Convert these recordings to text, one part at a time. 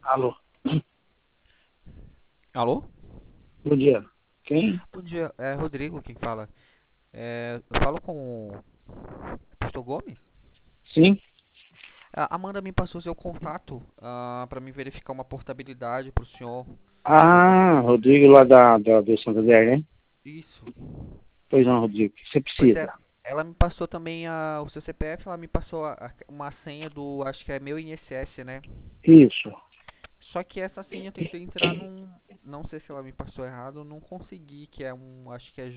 Alô, Alô? bom dia. Quem? Bom dia, é Rodrigo quem fala. Eu falo com o Pastor Gomes? Sim? A Amanda me passou seu contato para me verificar uma portabilidade para o senhor. Se eu posso. Ah, Rodrigo lá do Santander, né? Isso. Pois não, Rodrigo, o que você Pois é, precisa? ela me passou também o seu CPF, ela me passou uma senha do, acho que é meu INSS, né? Isso. Só que essa senha eu tentei entrar não sei se ela me passou errado, eu não consegui, que é acho que é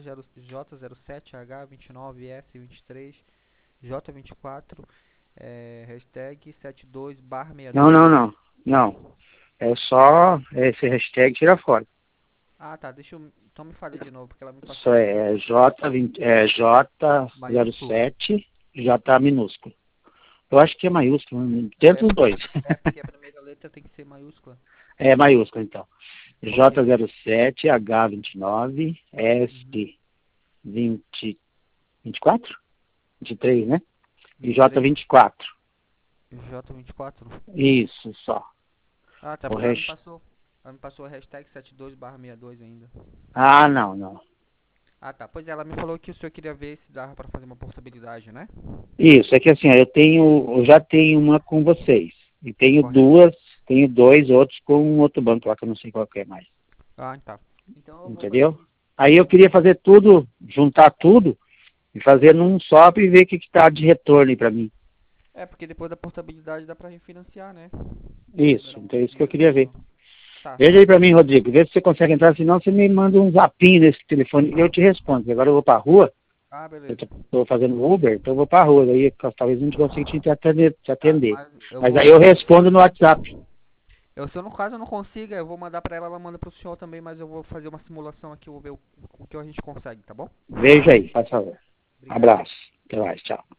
J07H29S23 J24 hashtag 72 Não, não, 62. não. Não. É só esse hashtag tira fora. Ah, tá, então me fale de novo, porque ela me Só passou é J20, é maiúsculo. J07, J minúsculo. Eu acho que é maiúsculo, né? É Tenta os porque, dois. porque a primeira letra tem que ser maiúscula. É maiúsculo, então. Ok. J07, H29, Uhum. S20, 24? 23, né? E 23 J24. J24. Isso, só. Ah, tá, O porque resto. ela me passou a hashtag 72/62 ainda. Ah, não, não. Ah, tá, pois é, ela me falou que o senhor queria ver se dava pra fazer uma portabilidade, né? Isso, é que assim, ó, eu já tenho uma com vocês. E Correto. tenho dois outros com um outro banco lá que eu não sei qual que é mais. Ah, tá. Então eu vou fazer o Entendeu? seguinte. Aí eu queria fazer tudo, juntar tudo e fazer num só e ver o que, que tá de retorno aí pra mim. É, porque depois da portabilidade dá pra refinanciar, né? Isso, Liberar um então é isso que eu dinheiro queria ver. pro. Tá. Veja aí pra mim, Rodrigo, vê se você consegue entrar, senão você me manda um zapinho nesse telefone e eu te respondo. Agora eu vou pra rua, Ah, eu beleza. tô fazendo Uber, então eu vou pra rua, aí talvez a gente consiga te Tá, atender. mas eu Mas aí vou. eu respondo no WhatsApp. Se eu no caso eu não consiga, eu vou mandar pra ela, ela manda pro senhor também, mas eu vou fazer uma simulação aqui, eu vou ver o que a gente consegue, tá bom? Veja aí, faz favor. Obrigado. Abraço. Até mais. Tchau.